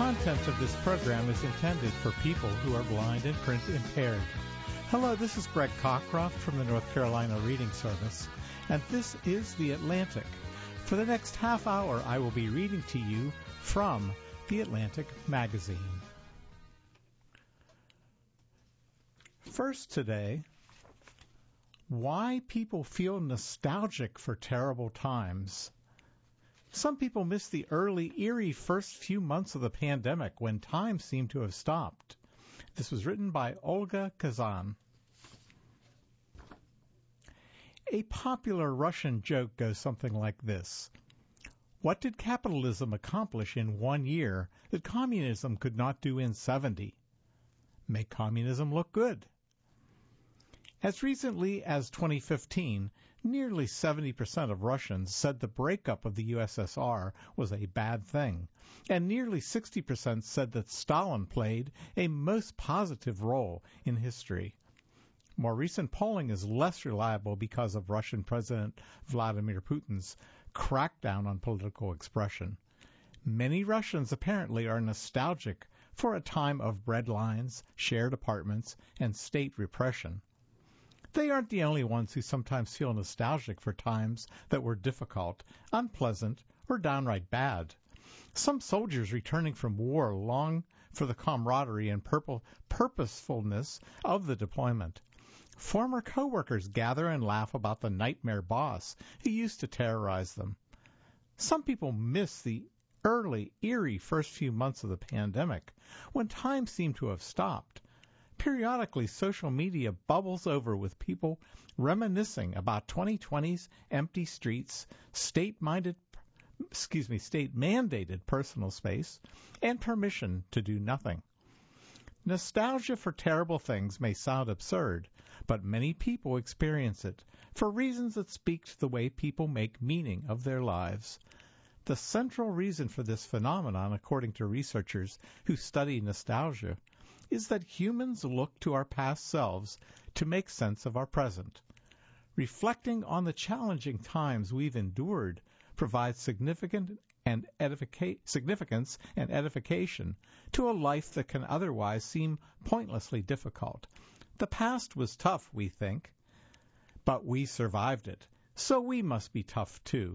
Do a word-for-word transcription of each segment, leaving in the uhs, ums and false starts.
content of this program is intended for people who are blind and print impaired. Hello, this is Greg Cockcroft from the North Carolina Reading Service, and this is The Atlantic. For the next half hour, I will be reading to you from The Atlantic magazine. First today, why people feel nostalgic for terrible times. Some people miss the early, eerie first few months of the pandemic when time seemed to have stopped. This was written by Olga Kazan. A popular Russian joke goes something like this. What did capitalism accomplish in one year that communism could not do in seventy? Make communism look good. As recently as twenty fifteen, nearly seventy percent of Russians said the breakup of the U S S R was a bad thing, and nearly sixty percent said that Stalin played a most positive role in history. More recent polling is less reliable because of Russian President Vladimir Putin's crackdown on political expression. Many Russians apparently are nostalgic for a time of breadlines, shared apartments, and state repression. They aren't the only ones who sometimes feel nostalgic for times that were difficult, unpleasant, or downright bad. Some soldiers returning from war long for the camaraderie and purple purposefulness of the deployment. Former coworkers gather and laugh about the nightmare boss who used to terrorize them. Some people miss the early, eerie first few months of the pandemic, when time seemed to have stopped. Periodically, social media bubbles over with people reminiscing about twenty twenty's empty streets, state-minded, excuse me, state-mandated personal space, and permission to do nothing. Nostalgia for terrible things may sound absurd, but many people experience it for reasons that speak to the way people make meaning of their lives. The central reason for this phenomenon, according to researchers who study nostalgia, is that humans look to our past selves to make sense of our present. Reflecting on the challenging times we've endured provides significant and edifica- significance and edification to a life that can otherwise seem pointlessly difficult. The past was tough, we think, but we survived it, so we must be tough too.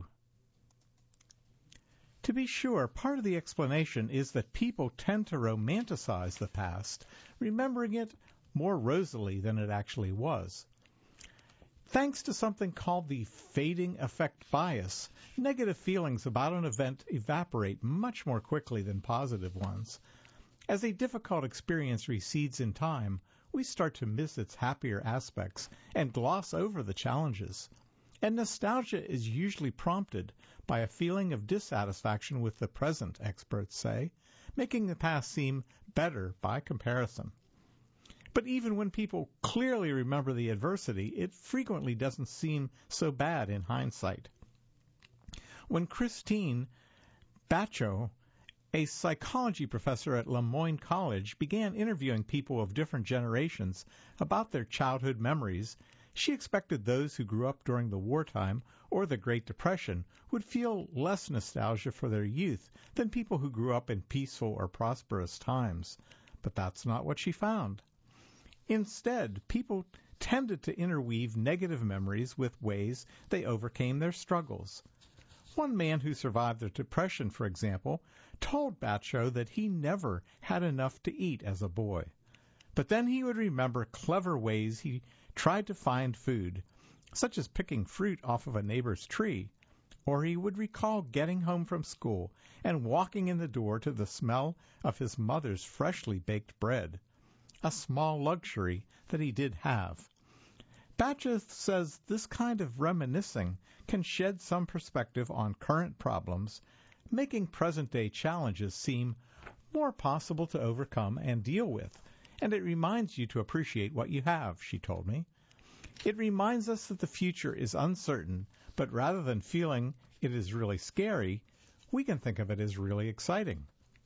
To be sure, part of the explanation is that people tend to romanticize the past, remembering it more rosily than it actually was. Thanks to something called the fading effect bias, negative feelings about an event evaporate much more quickly than positive ones. As a difficult experience recedes in time, we start to miss its happier aspects and gloss over the challenges. And nostalgia is usually prompted by a feeling of dissatisfaction with the present, experts say, making the past seem better by comparison. But even when people clearly remember the adversity, it frequently doesn't seem so bad in hindsight. When Christine Bacho, a psychology professor at Le Moyne College, began interviewing people of different generations about their childhood memories, she expected those who grew up during the wartime or the Great Depression would feel less nostalgia for their youth than people who grew up in peaceful or prosperous times. But that's not what she found. Instead, people tended to interweave negative memories with ways they overcame their struggles. One man who survived the Depression, for example, told Bacho that he never had enough to eat as a boy. But then he would remember clever ways he tried to find food, such as picking fruit off of a neighbor's tree, or he would recall getting home from school and walking in the door to the smell of his mother's freshly baked bread, a small luxury that he did have. Bacho says this kind of reminiscing can shed some perspective on current problems, making present-day challenges seem more possible to overcome and deal with. And it reminds you to appreciate what you have, she told me. It reminds us that the future is uncertain, but rather than feeling it is really scary, we can think of it as really exciting.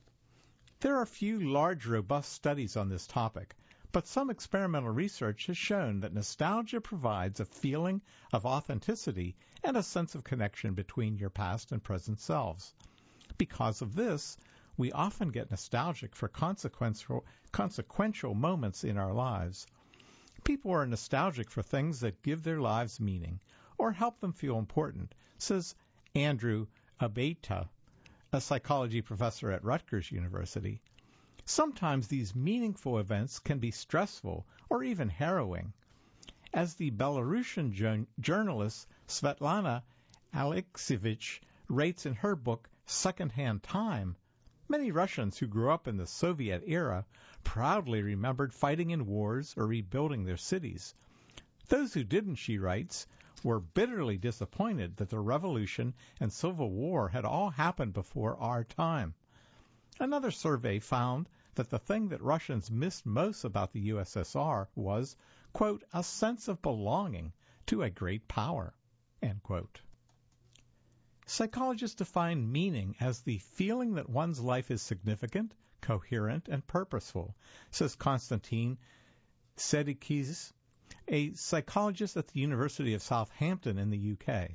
There are few large, robust studies on this topic, but some experimental research has shown that nostalgia provides a feeling of authenticity and a sense of connection between your past and present selves. Because of this, we often get nostalgic for consequential, consequential moments in our lives. People are nostalgic for things that give their lives meaning or help them feel important, says Andrew Abeyta, a psychology professor at Rutgers University. Sometimes these meaningful events can be stressful or even harrowing. As the Belarusian jo- journalist Svetlana Alexievich rates in her book Secondhand Time, many Russians who grew up in the Soviet era proudly remembered fighting in wars or rebuilding their cities. Those who didn't, she writes, were bitterly disappointed that the revolution and civil war had all happened before our time. Another survey found that the thing that Russians missed most about the U S S R was, quote, a sense of belonging to a great power, end quote. Psychologists define meaning as the feeling that one's life is significant, coherent, and purposeful, says Konstantin Sedikis, a psychologist at the University of Southampton in the U K.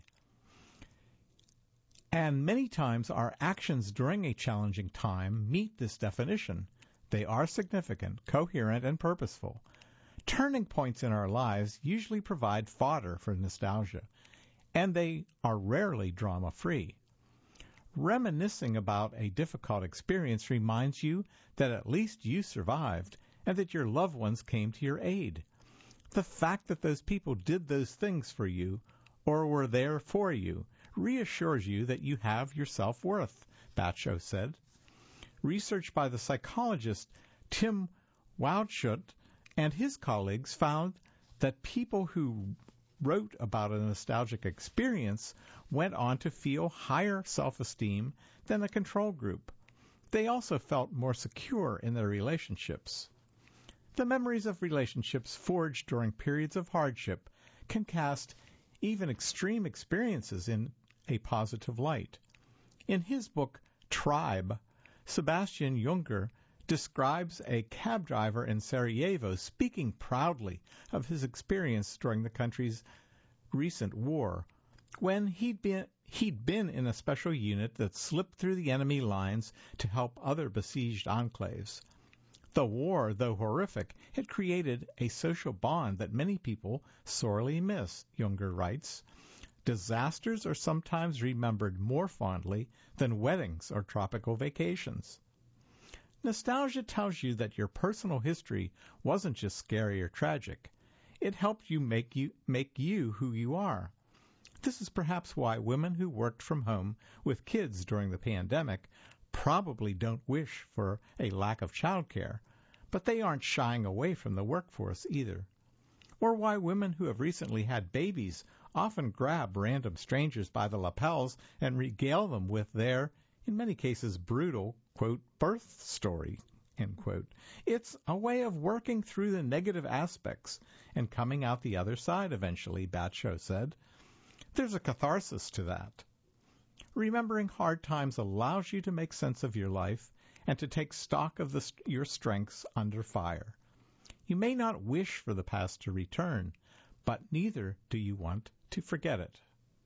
And many times our actions during a challenging time meet this definition. They are significant, coherent, and purposeful. Turning points in our lives usually provide fodder for nostalgia, and they are rarely drama-free. Reminiscing about a difficult experience reminds you that at least you survived and that your loved ones came to your aid. The fact that those people did those things for you or were there for you reassures you that you have your self-worth, Batcho said. Research by the psychologist Tim Wildschut and his colleagues found that people who wrote about a nostalgic experience went on to feel higher self-esteem than the control group. They also felt more secure in their relationships. The memories of relationships forged during periods of hardship can cast even extreme experiences in a positive light. In his book, Tribe, Sebastian Junger describes a cab driver in Sarajevo speaking proudly of his experience during the country's recent war, when he'd been he'd been in a special unit that slipped through the enemy lines to help other besieged enclaves. The war, though horrific, had created a social bond that many people sorely miss, Junger writes. Disasters are sometimes remembered more fondly than weddings or tropical vacations. Nostalgia tells you that your personal history wasn't just scary or tragic. It helped you make you make you who you are. This is perhaps why women who worked from home with kids during the pandemic probably don't wish for a lack of childcare, but they aren't shying away from the workforce either. Or why women who have recently had babies often grab random strangers by the lapels and regale them with their, in many cases, brutal, quote, birth story, end quote. It's a way of working through the negative aspects and coming out the other side eventually, Batcho said. There's a catharsis to that. Remembering hard times allows you to make sense of your life and to take stock of the, your strengths under fire. You may not wish for the past to return, but neither do you want to forget it.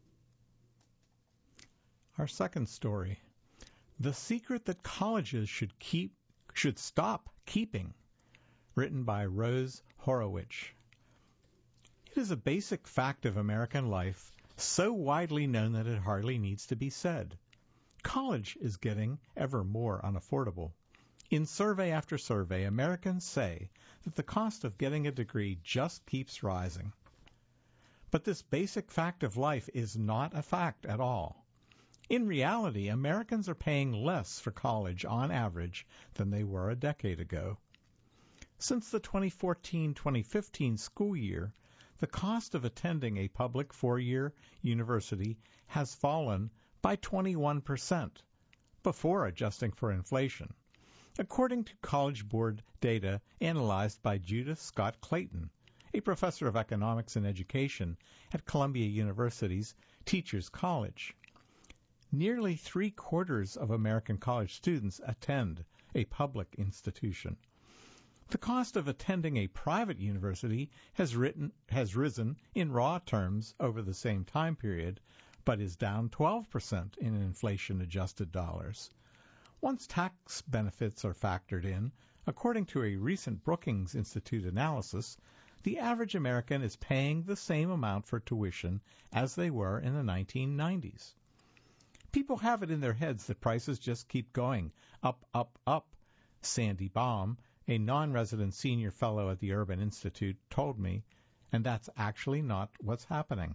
Our second story, The Secret That Colleges Should Keep Should Stop Keeping, written by Rose Horowitz. It is a basic fact of American life, so widely known that it hardly needs to be said. College is getting ever more unaffordable. In survey after survey, Americans say that the cost of getting a degree just keeps rising. But this basic fact of life is not a fact at all. In reality, Americans are paying less for college on average than they were a decade ago. Since the twenty fourteen twenty fifteen school year, the cost of attending a public four-year university has fallen by twenty-one percent, before adjusting for inflation, according to College Board data analyzed by Judith Scott Clayton, a professor of economics and education at Columbia University's Teachers College. Nearly three-quarters of American college students attend a public institution. The cost of attending a private university has, written, has risen in raw terms over the same time period, but is down twelve percent in inflation-adjusted dollars. Once tax benefits are factored in, according to a recent Brookings Institute analysis, the average American is paying the same amount for tuition as they were in the nineteen nineties. People have it in their heads that prices just keep going up, up, up. Sandy Baum, a non-resident senior fellow at the Urban Institute, told me, and that's actually not what's happening.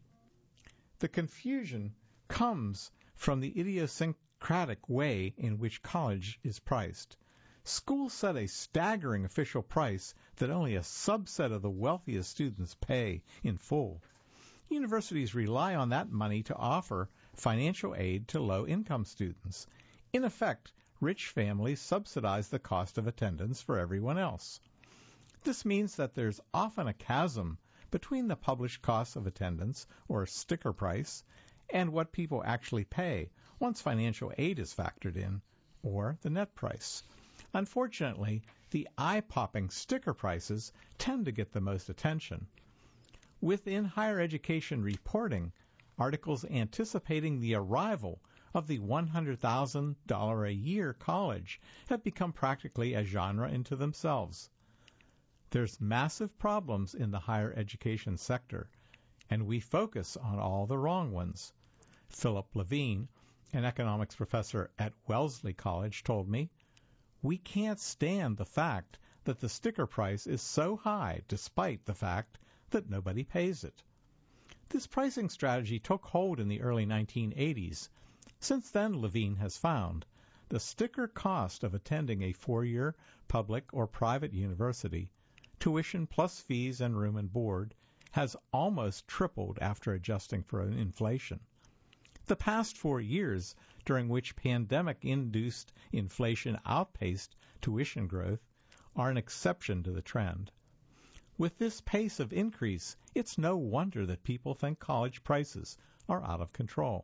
The confusion comes from the idiosyncratic way in which college is priced. Schools set a staggering official price that only a subset of the wealthiest students pay in full. Universities rely on that money to offer financial aid to low-income students. In effect, rich families subsidize the cost of attendance for everyone else. This means that there's often a chasm between the published cost of attendance, or sticker price, and what people actually pay once financial aid is factored in, or the net price. Unfortunately, the eye-popping sticker prices tend to get the most attention. Within higher education reporting, articles anticipating the arrival of the one hundred thousand dollars a year college have become practically a genre into themselves. There's massive problems in the higher education sector, and we focus on all the wrong ones. Philip Levine, an economics professor at Wellesley College, told me, "We can't stand the fact that the sticker price is so high despite the fact that nobody pays it." This pricing strategy took hold in the early nineteen eighties. Since then, Levine has found, the sticker cost of attending a four-year public or private university, tuition plus fees and room and board, has almost tripled after adjusting for inflation. The past four years, during which pandemic-induced inflation outpaced tuition growth, are an exception to the trend. With this pace of increase, it's no wonder that people think college prices are out of control.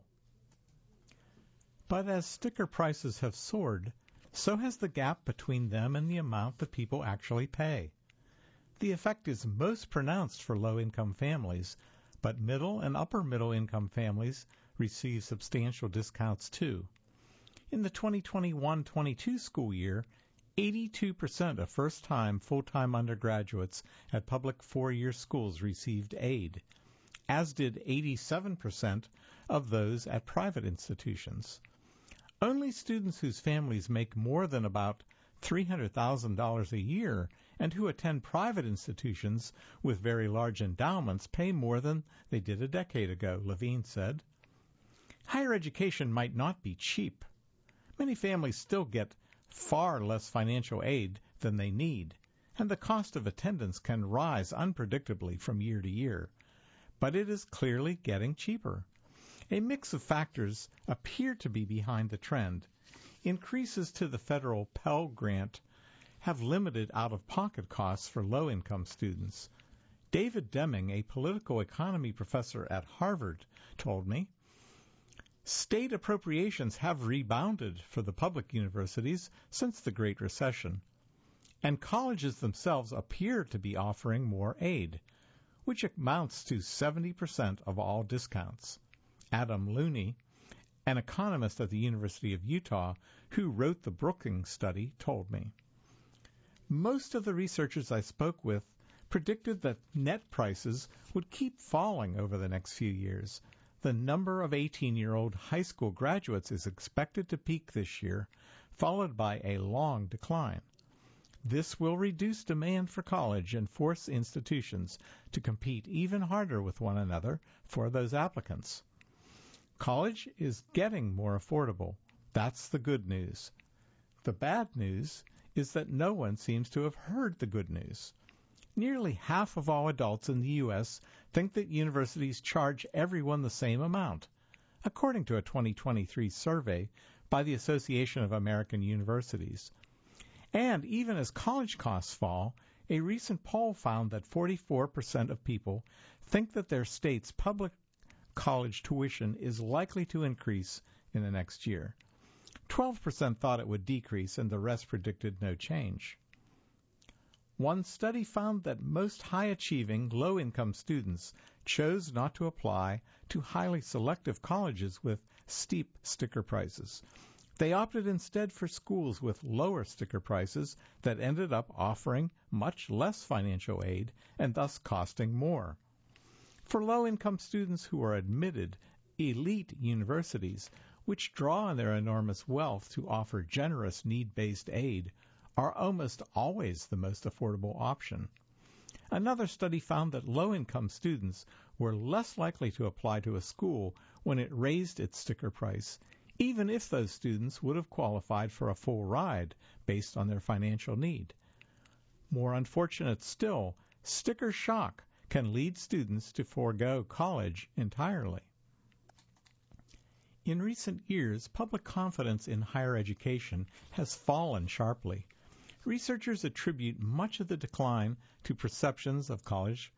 But as sticker prices have soared, so has the gap between them and the amount that people actually pay. The effect is most pronounced for low-income families, but middle and upper-middle-income families receive substantial discounts too. In the twenty twenty-one twenty-two school year, eighty-two percent of first-time full-time undergraduates at public four-year schools received aid, as did eighty-seven percent of those at private institutions. Only students whose families make more than about three hundred thousand dollars a year and who attend private institutions with very large endowments pay more than they did a decade ago, Levine said. Higher education might not be cheap. Many families still get far less financial aid than they need, and the cost of attendance can rise unpredictably from year to year. But it is clearly getting cheaper. A mix of factors appear to be behind the trend. Increases to the federal Pell Grant have limited out-of-pocket costs for low-income students. David Deming, a political economy professor at Harvard, told me, "State appropriations have rebounded for the public universities since the Great Recession, and colleges themselves appear to be offering more aid, which amounts to seventy percent of all discounts." Adam Looney, an economist at the University of Utah who wrote the Brookings study, told me. Most of the researchers I spoke with predicted that net prices would keep falling over the next few years. The number of eighteen-year-old high school graduates is expected to peak this year, followed by a long decline. This will reduce demand for college and force institutions to compete even harder with one another for those applicants. College is getting more affordable. That's the good news. The bad news is that no one seems to have heard the good news. Nearly half of all adults in the U S think that universities charge everyone the same amount, according to a twenty twenty-three survey by the Association of American Universities. And even as college costs fall, a recent poll found that forty-four percent of people think that their state's public college tuition is likely to increase in the next year. twelve percent thought it would decrease, and the rest predicted no change. One study found that most high-achieving, low-income students chose not to apply to highly selective colleges with steep sticker prices. They opted instead for schools with lower sticker prices that ended up offering much less financial aid and thus costing more. For low-income students who are admitted, elite universities, which draw on their enormous wealth to offer generous need-based aid, are almost always the most affordable option. Another study found that low-income students were less likely to apply to a school when it raised its sticker price, even if those students would have qualified for a full ride based on their financial need. More unfortunate still, sticker shock can lead students to forego college entirely. In recent years, public confidence in higher education has fallen sharply. Researchers attribute much of the decline to perceptions of college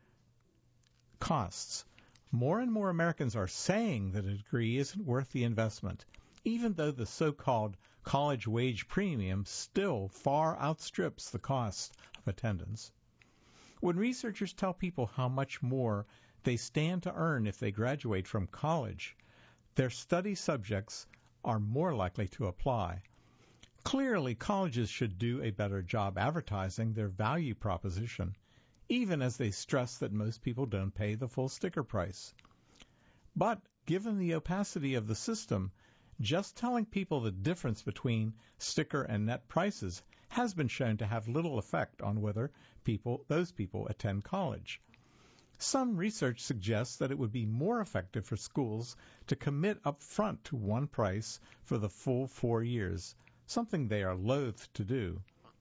costs. More and more Americans are saying that a degree isn't worth the investment, even though the so-called college wage premium still far outstrips the cost of attendance. When researchers tell people how much more they stand to earn if they graduate from college, their study subjects are more likely to apply. Clearly, colleges should do a better job advertising their value proposition, even as they stress that most people don't pay the full sticker price. But given the opacity of the system, just telling people the difference between sticker and net prices has been shown to have little effect on whether people, those people attend college. Some research suggests that it would be more effective for schools to commit up front to one price for the full four years, something they are loath to do.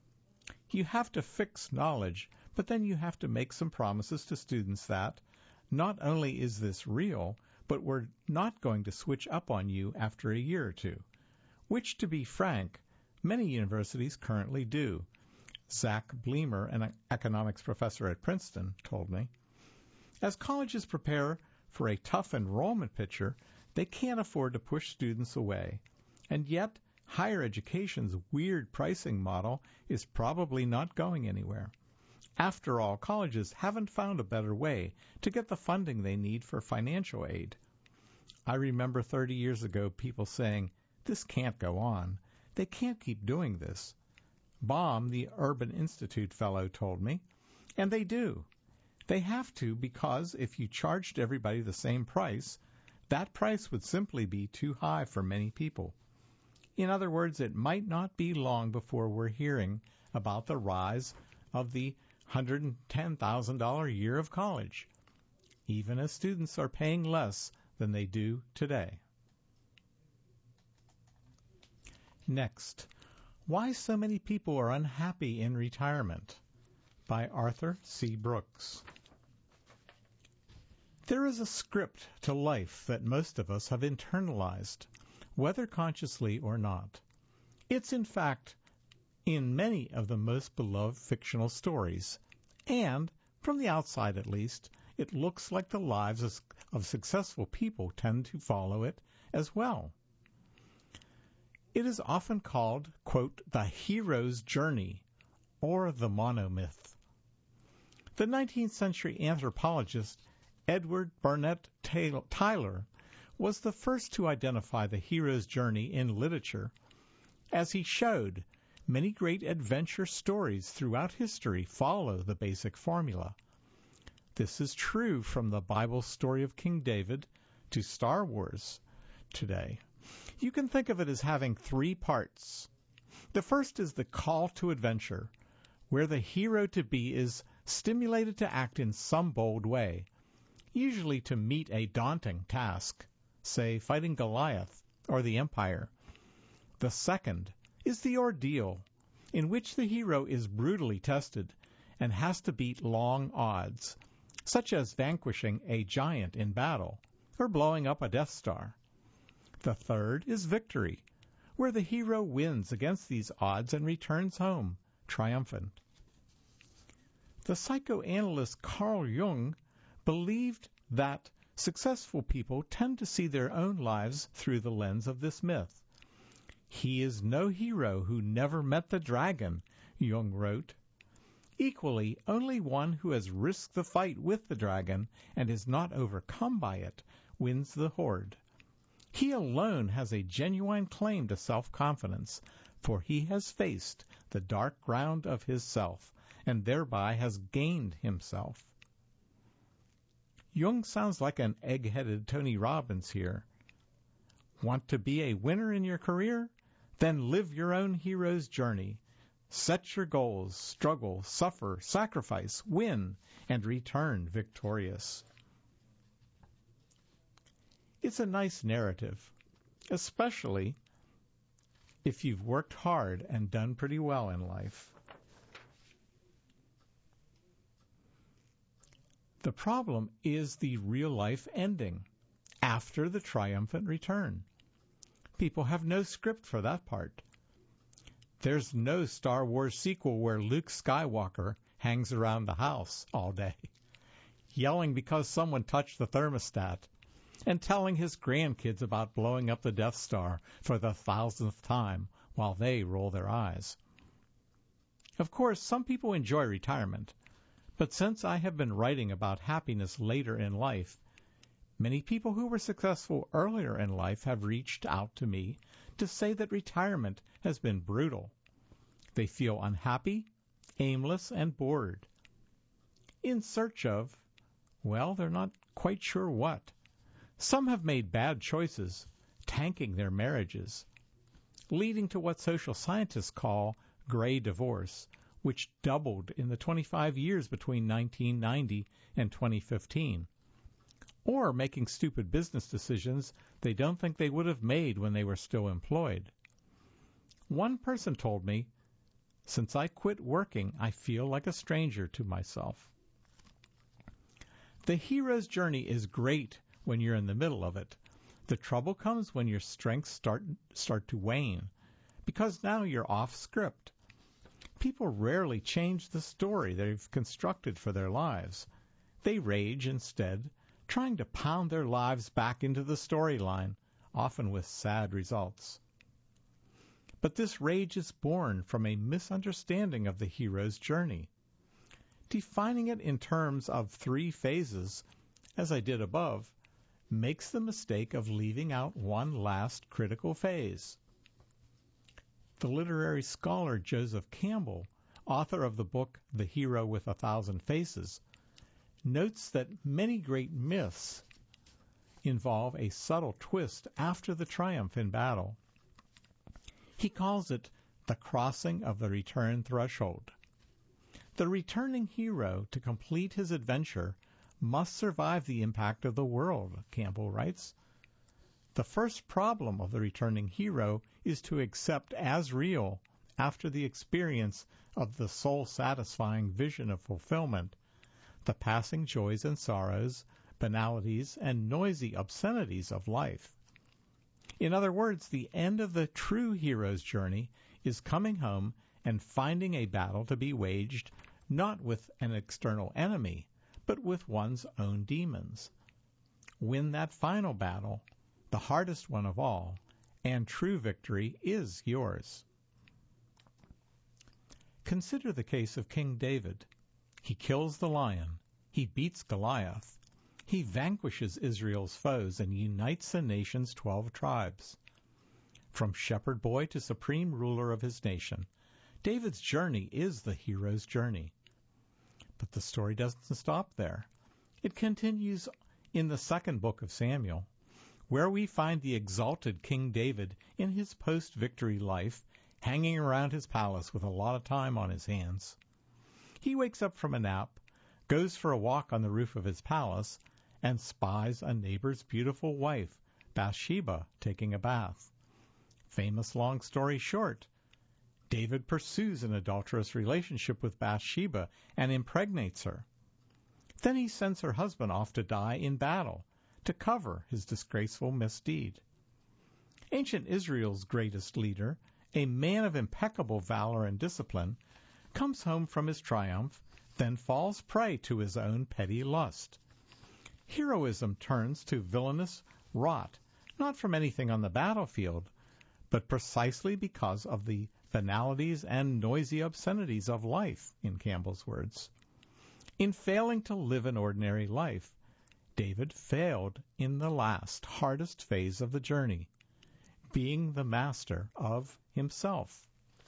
You have to fix knowledge, but then you have to make some promises to students that not only is this real, but we're not going to switch up on you after a year or two, which, to be frank, many universities currently do. Zach Bleemer, an economics professor at Princeton, told me. As colleges prepare for a tough enrollment picture, they can't afford to push students away. And yet, higher education's weird pricing model is probably not going anywhere. After all, colleges haven't found a better way to get the funding they need for financial aid. I remember thirty years ago people saying, "This can't go on. They can't keep doing this." Baum, the Urban Institute fellow, told me, and they do. They have to, because if you charged everybody the same price, that price would simply be too high for many people. In other words, it might not be long before we're hearing about the rise of the one hundred ten thousand dollars a year of college, even as students are paying less than they do today. Next, Why So Many People Are Unhappy in Retirement, by Arthur C. Brooks. There is a script to life that most of us have internalized, whether consciously or not. It's in fact in many of the most beloved fictional stories, and, from the outside at least, it looks like the lives of successful people tend to follow it as well. It is often called, quote, the hero's journey, or the monomyth. The nineteenth century anthropologist Edward Barnett Tyler was the first to identify the hero's journey in literature. As he showed, many great adventure stories throughout history follow the basic formula. This is true from the Bible story of King David to Star Wars today. You can think of it as having three parts. The first is the call to adventure, where the hero-to-be is stimulated to act in some bold way, usually to meet a daunting task, say fighting Goliath or the Empire. The second is the ordeal, in which the hero is brutally tested and has to beat long odds, such as vanquishing a giant in battle or blowing up a Death Star. The third is victory, where the hero wins against these odds and returns home triumphant. The psychoanalyst Carl Jung believed that successful people tend to see their own lives through the lens of this myth. He is no hero who never met the dragon, Jung wrote. Equally, only one who has risked the fight with the dragon and is not overcome by it wins the horde. He alone has a genuine claim to self-confidence, for he has faced the dark ground of his self, and thereby has gained himself. Jung sounds like an egg-headed Tony Robbins here. Want to be a winner in your career? Then live your own hero's journey. Set your goals, struggle, suffer, sacrifice, win, and return victorious. It's a nice narrative, especially if you've worked hard and done pretty well in life. The problem is the real-life ending, after the triumphant return. People have no script for that part. There's no Star Wars sequel where Luke Skywalker hangs around the house all day, yelling because someone touched the thermostat, and telling his grandkids about blowing up the Death Star for the thousandth time while they roll their eyes. Of course, some people enjoy retirement, but since I have been writing about happiness later in life, many people who were successful earlier in life have reached out to me to say that retirement has been brutal. They feel unhappy, aimless, and bored. In search of, well, they're not quite sure what. Some have made bad choices, tanking their marriages, leading to what social scientists call gray divorce, which doubled in the twenty-five years between nineteen ninety and twenty fifteen. Or making stupid business decisions they don't think they would have made when they were still employed. One person told me, "Since I quit working, I feel like a stranger to myself." The hero's journey is great when you're in the middle of it. The trouble comes when your strengths start start to wane, because now you're off script. People rarely change the story they've constructed for their lives. They rage instead, trying to pound their lives back into the storyline, often with sad results. But this rage is born from a misunderstanding of the hero's journey. Defining it in terms of three phases, as I did above, makes the mistake of leaving out one last critical phase. The literary scholar Joseph Campbell, author of the book The Hero with a Thousand Faces, notes that many great myths involve a subtle twist after the triumph in battle. He calls it the crossing of the return threshold. The returning hero, to complete his adventure, must survive the impact of the world, Campbell writes. The first problem of the returning hero is to accept as real, after the experience of the soul-satisfying vision of fulfillment, the passing joys and sorrows, banalities, and noisy obscenities of life. In other words, the end of the true hero's journey is coming home and finding a battle to be waged not with an external enemy, but with one's own demons. Win that final battle, the hardest one of all, and true victory is yours. Consider the case of King David. He kills the lion. He beats Goliath. He vanquishes Israel's foes and unites the nation's twelve tribes. From shepherd boy to supreme ruler of his nation, David's journey is the hero's journey. But the story doesn't stop there. It continues in the second book of Samuel, where we find the exalted King David in his post-victory life, hanging around his palace with a lot of time on his hands. He wakes up from a nap, goes for a walk on the roof of his palace, and spies a neighbor's beautiful wife, Bathsheba, taking a bath. Famous long story short, David pursues an adulterous relationship with Bathsheba and impregnates her. Then he sends her husband off to die in battle to cover his disgraceful misdeed. Ancient Israel's greatest leader, a man of impeccable valor and discipline, comes home from his triumph, then falls prey to his own petty lust. Heroism turns to villainous rot, not from anything on the battlefield, but precisely because of the banalities and noisy obscenities of life, in Campbell's words. In failing to live an ordinary life, David failed in the last, hardest phase of the journey, being the master of himself.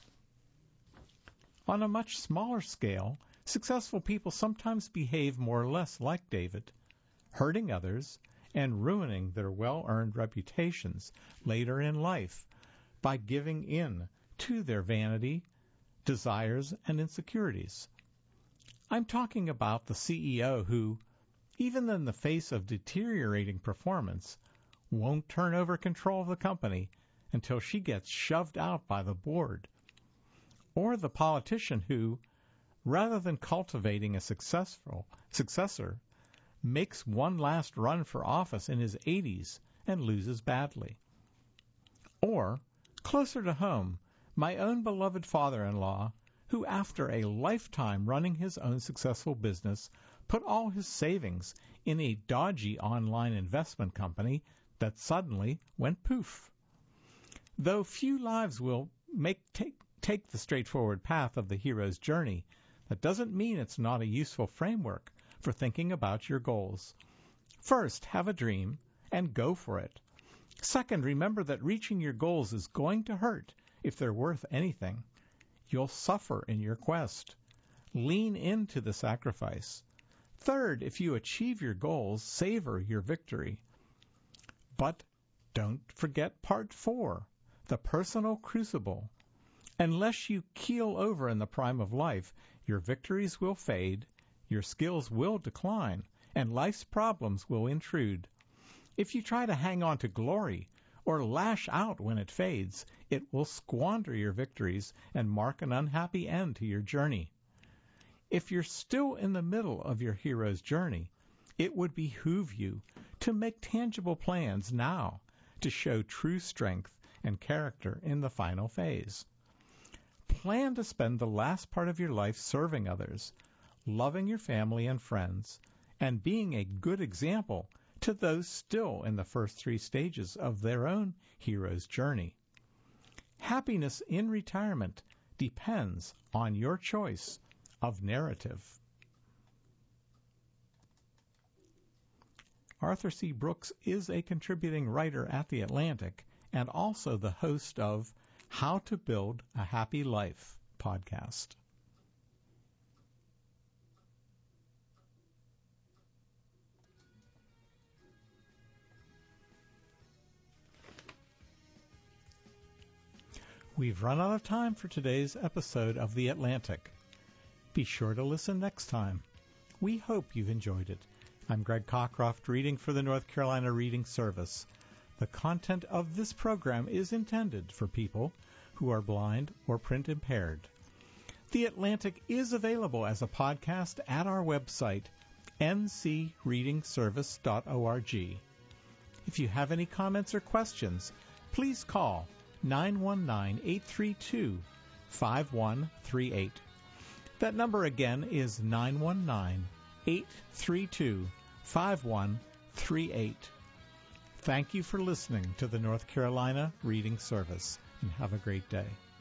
On a much smaller scale, successful people sometimes behave more or less like David, hurting others and ruining their well-earned reputations later in life by giving in to their vanity, desires, and insecurities. I'm talking about the C E O who, even in the face of deteriorating performance, won't turn over control of the company until she gets shoved out by the board. Or the politician who, rather than cultivating a successful successor, makes one last run for office in his eighties and loses badly. Or, closer to home, my own beloved father-in-law, who after a lifetime running his own successful business, put all his savings in a dodgy online investment company that suddenly went poof. Though few lives will make take, take the straightforward path of the hero's journey, that doesn't mean it's not a useful framework for thinking about your goals. First, have a dream and go for it. Second, remember that reaching your goals is going to hurt if they're worth anything. You'll suffer in your quest. Lean into the sacrifice. Third, if you achieve your goals, savor your victory. But don't forget part four, the personal crucible. Unless you keel over in the prime of life, your victories will fade, your skills will decline, and life's problems will intrude. If you try to hang on to glory or lash out when it fades, it will squander your victories and mark an unhappy end to your journey. If you're still in the middle of your hero's journey, it would behoove you to make tangible plans now to show true strength and character in the final phase. Plan to spend the last part of your life serving others, loving your family and friends, and being a good example to those still in the first three stages of their own hero's journey. Happiness in retirement depends on your choice of narrative. Arthur C. Brooks is a contributing writer at The Atlantic and also the host of How to Build a Happy Life podcast. We've run out of time for today's episode of The Atlantic. Be sure to listen next time. We hope you've enjoyed it. I'm Greg Cockcroft, reading for the North Carolina Reading Service. The content of this program is intended for people who are blind or print impaired. The Atlantic is available as a podcast at our website, n c reading service dot org. If you have any comments or questions, please call nine one nine, eight three two, five one three eight. That number again is nine one nine, eight three two, five one three eight. Thank you for listening to the North Carolina Reading Service, and have a great day.